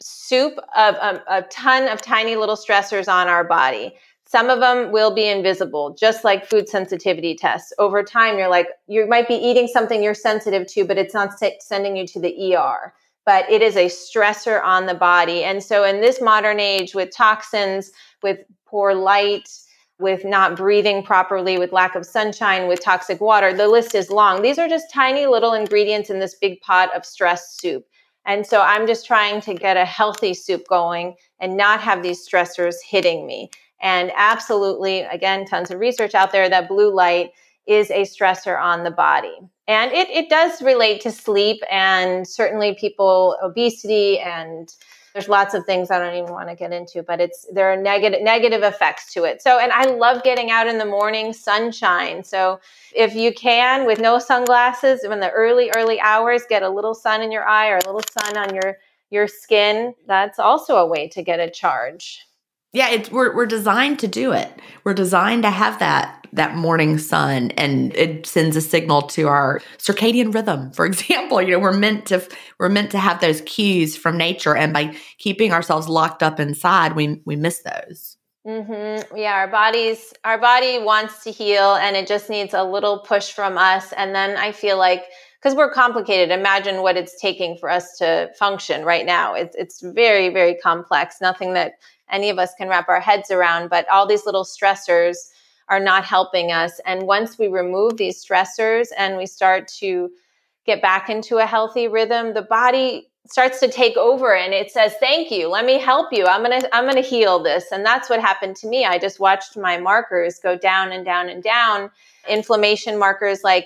soup of a ton of tiny little stressors on our body. Some of them will be invisible, just like food sensitivity tests. Over time, you might be eating something you're sensitive to, but it's not sending you to the ER. But it is a stressor on the body. And so in this modern age, with toxins, with poor light, with not breathing properly, with lack of sunshine, with toxic water, the list is long. These are just tiny little ingredients in this big pot of stress soup. And so I'm just trying to get a healthy soup going and not have these stressors hitting me. And absolutely, again, tons of research out there that blue light is a stressor on the body. And it does relate to sleep and certainly obesity, and there's lots of things I don't even want to get into, but there are negative effects to it. So, and I love getting out in the morning, sunshine. So if you can, with no sunglasses, in the early hours, get a little sun in your eye or a little sun on your skin. That's also a way to get a charge. Yeah, we're designed to do it. We're designed to have that morning sun, and it sends a signal to our circadian rhythm. For example, we're meant to have those cues from nature, and by keeping ourselves locked up inside, we miss those. Mm-hmm. Yeah, our body wants to heal, and it just needs a little push from us. And then I feel like, because we're complicated, imagine what it's taking for us to function right now. It's very, very complex. Nothing that any of us can wrap our heads around, but all these little stressors are not helping us. And once we remove these stressors and we start to get back into a healthy rhythm, the body starts to take over and it says, thank you, let me help you. I'm going to heal this. And that's what happened to me. I just watched my markers go down and down and down. Inflammation markers like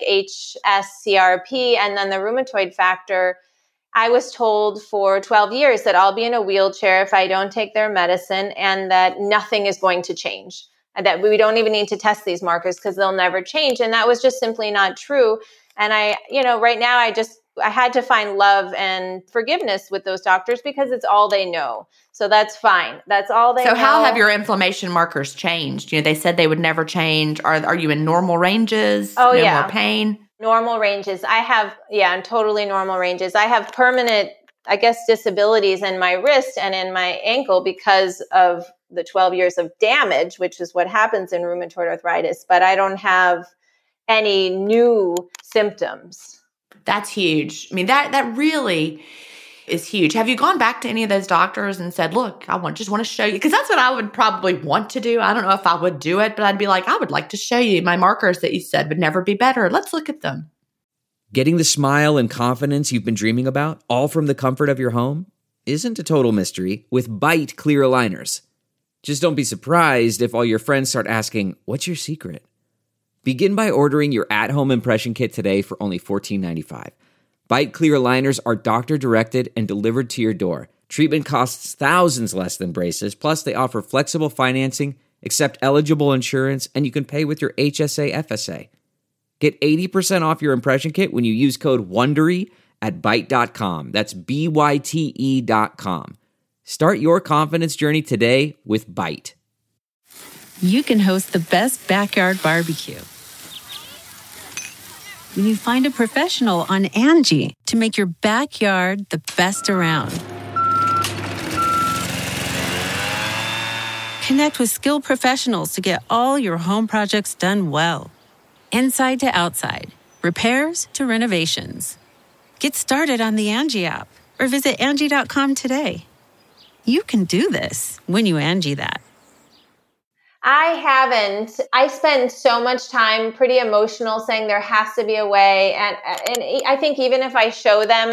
HSCRP and then the rheumatoid factor. I was told for 12 years that I'll be in a wheelchair if I don't take their medicine, and that nothing is going to change, and that we don't even need to test these markers because they'll never change. And that was just simply not true. And right now I had to find love and forgiveness with those doctors because it's all they know. So that's fine. That's all they know. So how have your inflammation markers changed? They said they would never change. Are you in normal ranges? Oh, no yeah. more pain? Normal ranges. I'm totally normal ranges. I have permanent, disabilities in my wrist and in my ankle because of the 12 years of damage, which is what happens in rheumatoid arthritis, but I don't have any new symptoms. That's huge. I mean, that really is huge. Have you gone back to any of those doctors and said, look, just want to show you? Because that's what I would probably want to do. I don't know if I would do it, but I'd be like, I would like to show you my markers that you said would never be better. Let's look at them. Getting the smile and confidence you've been dreaming about, all from the comfort of your home, isn't a total mystery with Byte clear aligners. Just don't be surprised if all your friends start asking, what's your secret? Begin by ordering your at-home impression kit today for only $14.95. Byte clear aligners are doctor-directed and delivered to your door. Treatment costs thousands less than braces, plus they offer flexible financing, accept eligible insurance, and you can pay with your HSA FSA. Get 80% off your impression kit when you use code WONDERY at Byte.com. That's BYTE.com. Start your confidence journey today with Byte. You can host the best backyard barbecue when you find a professional on Angie to make your backyard the best around. Connect with skilled professionals to get all your home projects done well. Inside to outside, repairs to renovations. Get started on the Angie app or visit Angie.com today. You can do this when you Angie that. I haven't. I spend so much time pretty emotional saying there has to be a way. And I think even if I show them,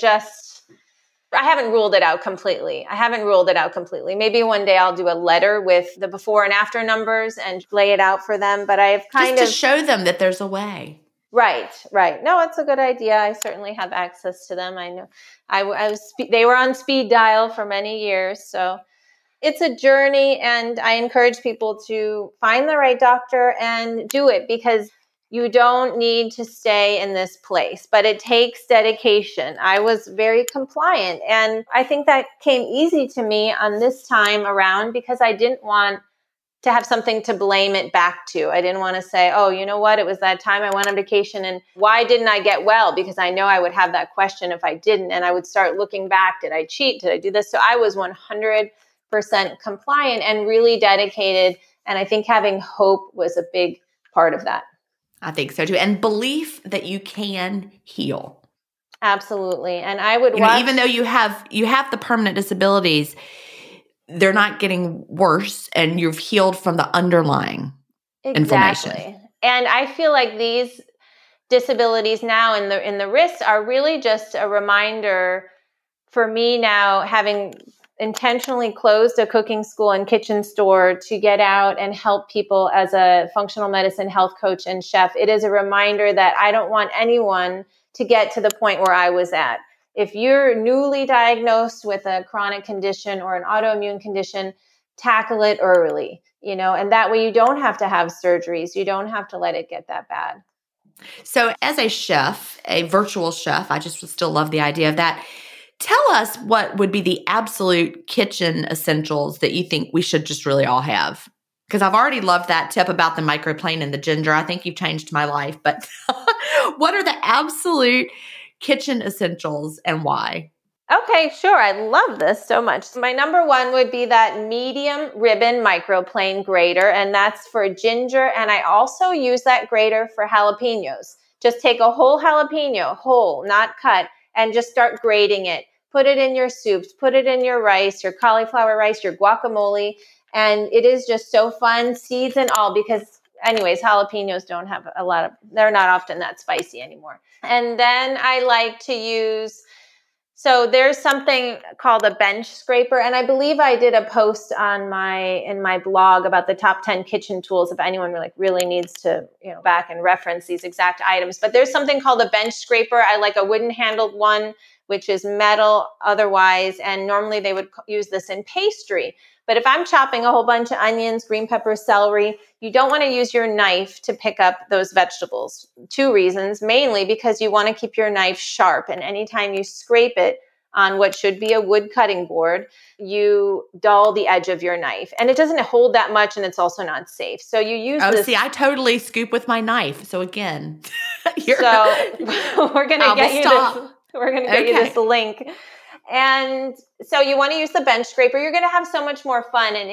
I haven't ruled it out completely. Maybe one day I'll do a letter with the before and after numbers and lay it out for them. But I've just to show them that there's a way. Right. No, it's a good idea. I certainly have access to them. I know they were on speed dial for many years. So it's a journey, and I encourage people to find the right doctor and do it, because you don't need to stay in this place, but it takes dedication. I was very compliant, and I think that came easy to me on this time around because I didn't want to have something to blame it back to. I didn't want to say, oh, you know what? It was that time I went on vacation and why didn't I get well? Because I know I would have that question if I didn't. And I would start looking back. Did I cheat? Did I do this? So I was 100% compliant and really dedicated. And I think having hope was a big part of that. I think so too. And belief that you can heal. Absolutely. And I would even though you have the permanent disabilities, they're not getting worse and you've healed from the underlying inflammation. And I feel like these disabilities now in the wrists are really just a reminder for me now, having intentionally closed a cooking school and kitchen store to get out and help people as a functional medicine health coach and chef. It is a reminder that I don't want anyone to get to the point where I was at. If you're newly diagnosed with a chronic condition or an autoimmune condition, tackle it early, and that way you don't have to have surgeries. You don't have to let it get that bad. So as a chef, a virtual chef, I just still love the idea of that. Tell us what would be the absolute kitchen essentials that you think we should just really all have. Because I've already loved that tip about the microplane and the ginger. I think you've changed my life. But what are the absolute kitchen essentials and why? Okay, sure. I love this so much. My number one would be that medium ribbon microplane grater, and that's for ginger. And I also use that grater for jalapenos. Just take a whole jalapeno, whole, not cut, and just start grating it. Put it in your soups, put it in your rice, your cauliflower rice, your guacamole. And it is just so fun, seeds and all, because anyways, jalapenos don't have they're not often that spicy anymore. And then I like to use, so there's something called a bench scraper. And I believe I did a post in my blog about the top 10 kitchen tools if anyone really needs to, back and reference these exact items. But there's something called a bench scraper. I like a wooden handled one, which is metal otherwise. And normally they would use this in pastry. But if I'm chopping a whole bunch of onions, green peppers, celery, you don't want to use your knife to pick up those vegetables. 2 reasons, mainly because you want to keep your knife sharp. And anytime you scrape it on what should be a wood cutting board, you dull the edge of your knife. And it doesn't hold that much, and it's also not safe. So you use this. See, I totally scoop with my knife. So again, we're going to get you this. We're going to get you this link. And so you want to use the bench scraper. You're going to have so much more fun. And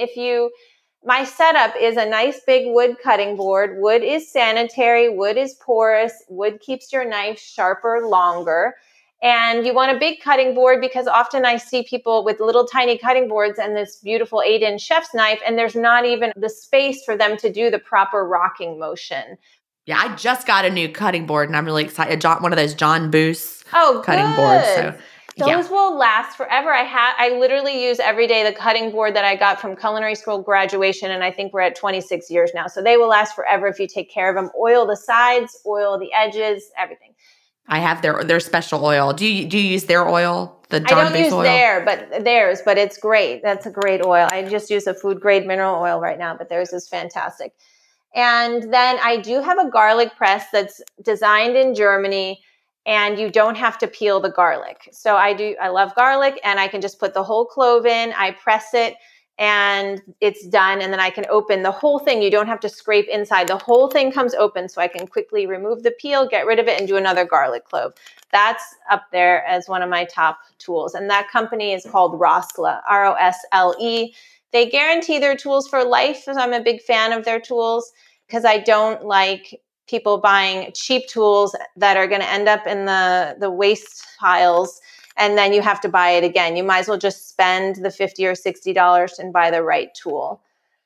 my setup is a nice big wood cutting board. Wood is sanitary. Wood is porous. Wood keeps your knife sharper longer. And you want a big cutting board because often I see people with little tiny cutting boards and this beautiful 8-inch chef's knife, and there's not even the space for them to do the proper rocking motion. Yeah, I just got a new cutting board and I'm really excited. One of those John Boos cutting good. boards. So those will last forever. I literally use every day the cutting board that I got from culinary school graduation, and I think we're at 26 years now. So they will last forever if you take care of them. Oil the sides, oil the edges, everything. I have their special oil. Do you use their oil? The John Boos oil? I don't use theirs, but it's great. That's a great oil. I just use a food grade mineral oil right now, but theirs is fantastic. And then I do have a garlic press that's designed in Germany, and you don't have to peel the garlic. So I love garlic, and I can just put the whole clove in, I press it, and it's done. And then I can open the whole thing. You don't have to scrape inside. The whole thing comes open, so I can quickly remove the peel, get rid of it, and do another garlic clove. That's up there as one of my top tools. And that company is called Rosle, Rosle. They guarantee their tools for life, so I'm a big fan of their tools because I don't like people buying cheap tools that are going to end up in the waste piles, and then you have to buy it again. You might as well just spend the $50 or $60 and buy the right tool.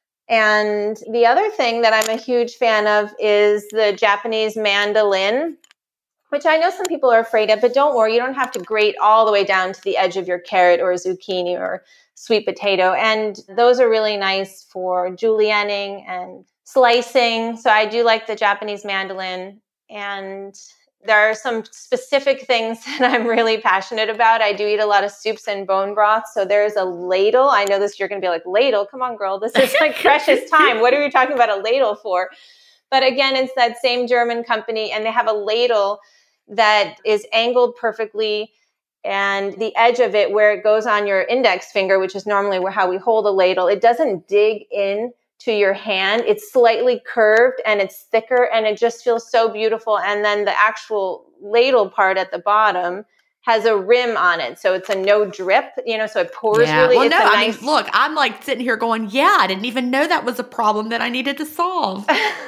And the other thing that I'm a huge fan of is the Japanese mandolin, which I know some people are afraid of, but don't worry, you don't have to grate all the way down to the edge of your carrot or zucchini or sweet potato. And those are really nice for julienning and slicing. So I do like the Japanese mandolin. And there are some specific things that I'm really passionate about. I do eat a lot of soups and bone broth. So there's a ladle. I know you're going to be like, ladle? Come on, girl. This is like precious time. What are you talking about a ladle for? But again, it's that same German company, and they have a ladle that is angled perfectly, and the edge of it where it goes on your index finger, which is normally how we hold a ladle, it doesn't dig in to your hand. It's slightly curved and it's thicker and it just feels so beautiful. And then the actual ladle part at the bottom has a rim on it. So it's a no drip, so it pours really. Well, it's no, I mean, look, I'm like sitting here going, yeah, I didn't even know that was a problem that I needed to solve.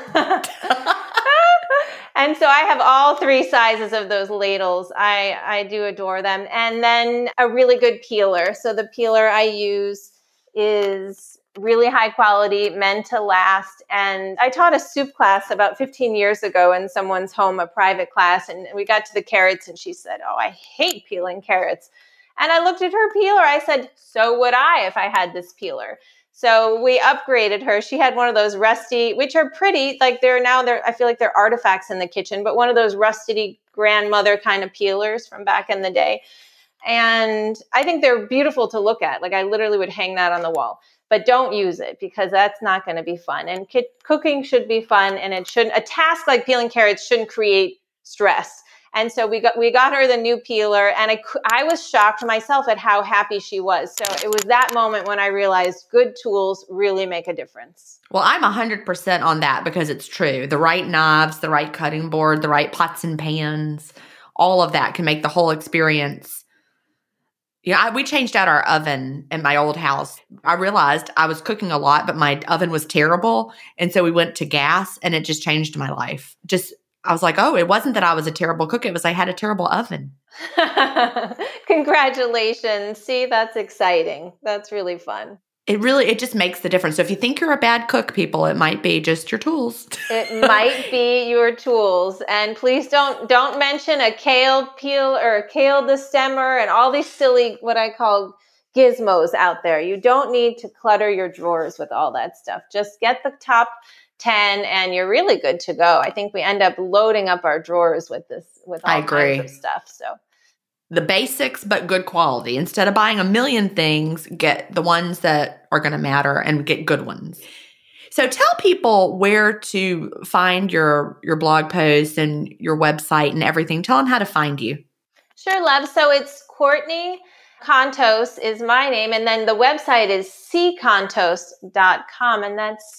And so I have all 3 sizes of those ladles. I do adore them. And then a really good peeler. So the peeler I use is really high quality, meant to last. And I taught a soup class about 15 years ago in someone's home, a private class. And we got to the carrots and she said, "Oh, I hate peeling carrots." And I looked at her peeler. I said, "So would I if I had this peeler." So we upgraded her. She had one of those rusty, which are pretty, like I feel like they're artifacts in the kitchen, but one of those rusty grandmother kind of peelers from back in the day. And I think they're beautiful to look at. Like I literally would hang that on the wall, but don't use it because that's not going to be fun. And cooking should be fun, and a task like peeling carrots shouldn't create stress. And so we got her the new peeler, and I was shocked myself at how happy she was. So it was that moment when I realized good tools really make a difference. Well, I'm 100% on that because it's true. The right knives, the right cutting board, the right pots and pans, all of that can make the whole experience. Yeah, we changed out our oven in my old house. I realized I was cooking a lot, but my oven was terrible. And so we went to gas, and it just changed my life. I was like, oh, it wasn't that I was a terrible cook. It was I had a terrible oven. Congratulations. See, that's exciting. That's really fun. It just makes the difference. So if you think you're a bad cook, people, it might be just your tools. It might be your tools. And please don't mention a kale peel or a kale destemmer and all these silly, what I call gizmos out there. You don't need to clutter your drawers with all that stuff. Just get the top 10 and you're really good to go. I think we end up loading up our drawers with all kinds of stuff. So the basics, but good quality. Instead of buying a million things, get the ones that are going to matter and get good ones. So tell people where to find your blog posts and your website and everything. Tell them how to find you. Sure, love. So it's Courtney Contos is my name. And then the website is ccontos.com. And that's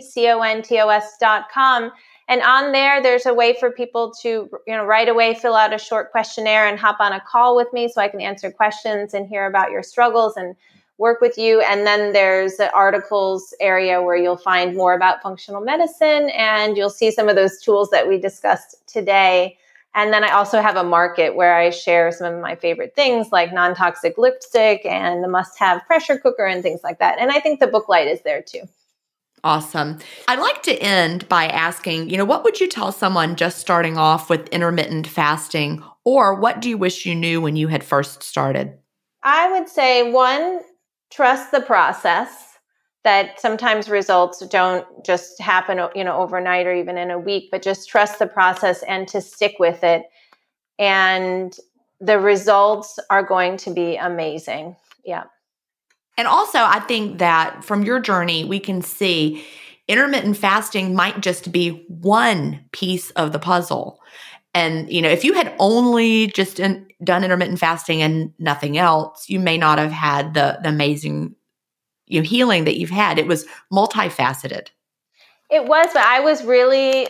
CCONTOS.com. And on there's a way for people to, right away fill out a short questionnaire and hop on a call with me so I can answer questions and hear about your struggles and work with you. And then there's the articles area where you'll find more about functional medicine and you'll see some of those tools that we discussed today. And then I also have a market where I share some of my favorite things like non-toxic lipstick and the must-have pressure cooker and things like that. And I think the Booklight is there too. Awesome. I'd like to end by asking, what would you tell someone just starting off with intermittent fasting, or what do you wish you knew when you had first started? I would say, 1, trust the process, that sometimes results don't just happen, overnight or even in a week, but just trust the process and to stick with it. And the results are going to be amazing. Yeah. And also, I think that from your journey, we can see intermittent fasting might just be one piece of the puzzle. And, if you had only just done intermittent fasting and nothing else, you may not have had the amazing healing that you've had. It was multifaceted. It was, but I was really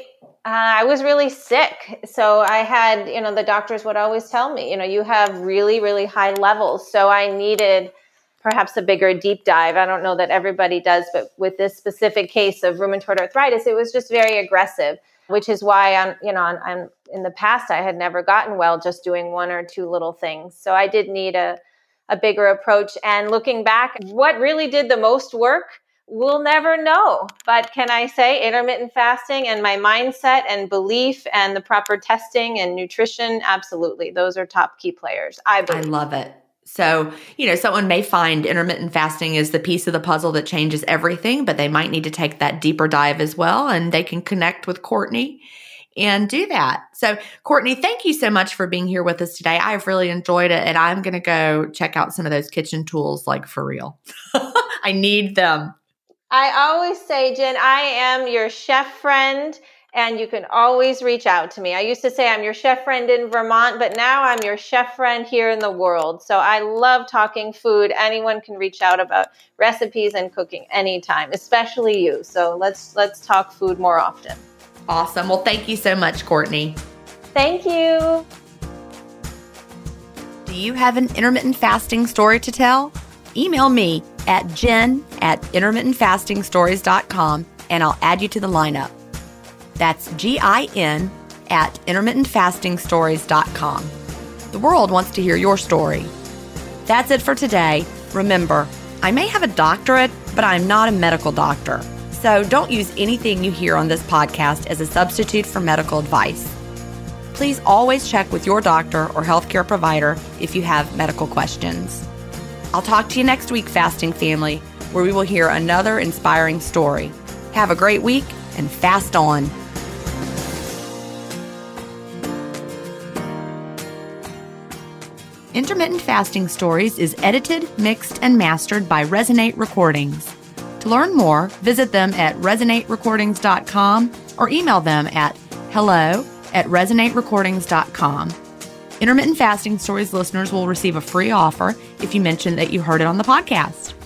sick. So I had, the doctors would always tell me, you have really, really high levels. So I needed perhaps a bigger deep dive. I don't know that everybody does, but with this specific case of rheumatoid arthritis, it was just very aggressive, which is why I'm in the past, I had never gotten well just doing 1 or 2 little things. So I did need a bigger approach. And looking back, what really did the most work, we'll never know. But can I say intermittent fasting and my mindset and belief and the proper testing and nutrition? Absolutely. Those are top key players, I believe. I love it. So, someone may find intermittent fasting is the piece of the puzzle that changes everything, but they might need to take that deeper dive as well. And they can connect with Courtney and do that. So, Courtney, thank you so much for being here with us today. I've really enjoyed it. And I'm going to go check out some of those kitchen tools, like for real. I need them. I always say, Jen, I am your chef friend. And you can always reach out to me. I used to say I'm your chef friend in Vermont, but now I'm your chef friend here in the world. So I love talking food. Anyone can reach out about recipes and cooking anytime, especially you. So let's talk food more often. Awesome. Well, thank you so much, Courtney. Thank you. Do you have an intermittent fasting story to tell? Email me at jen@intermittentfastingstories.com and I'll add you to the lineup. That's GIN@intermittentfastingstories.com. The world wants to hear your story. That's it for today. Remember, I may have a doctorate, but I'm not a medical doctor. So don't use anything you hear on this podcast as a substitute for medical advice. Please always check with your doctor or healthcare provider if you have medical questions. I'll talk to you next week, Fasting Family, where we will hear another inspiring story. Have a great week and fast on. Intermittent Fasting Stories is edited, mixed, and mastered by Resonate Recordings. To learn more, visit them at resonaterecordings.com or email them at hello@resonaterecordings.com. Intermittent Fasting Stories listeners will receive a free offer if you mention that you heard it on the podcast.